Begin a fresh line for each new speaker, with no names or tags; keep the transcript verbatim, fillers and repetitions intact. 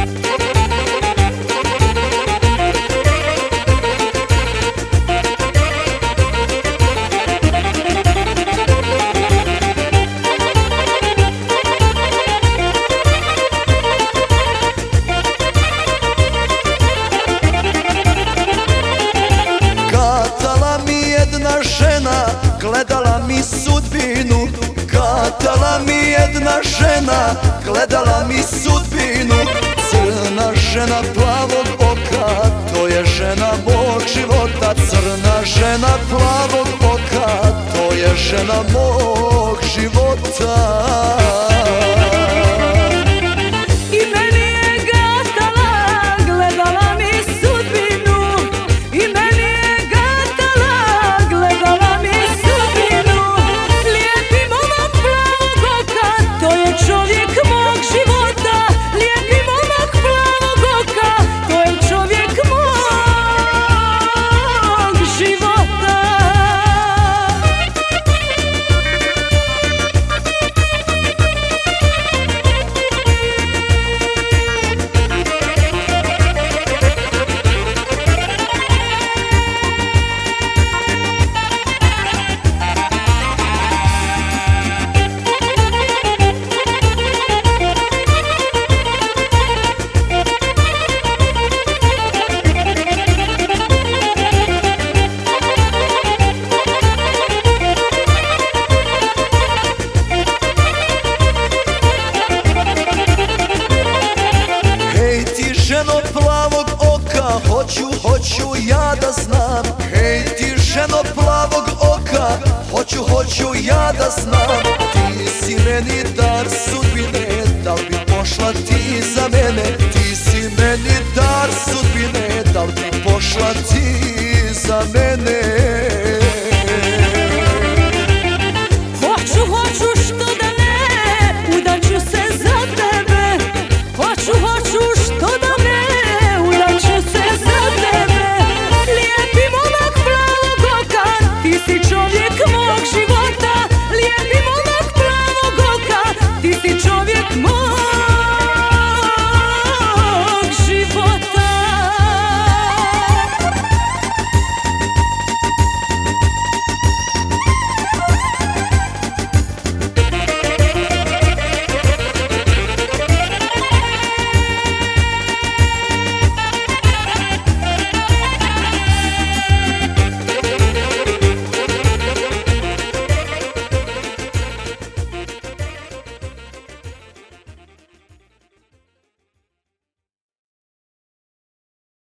Gledala mi sudbinu, gatala mi jedna žena, gledala mi sudbinu. Crna žena plavog oka, to je žena mog života. Crna žena plavog oka, to je žena mog života. Ženo plavog oka, hoću, hoću ja da znam. Hej ti ženo plavog oka, hoću, hoću ja da znam. Ti si meni dar sudbine, da li bi pošla ti za mene?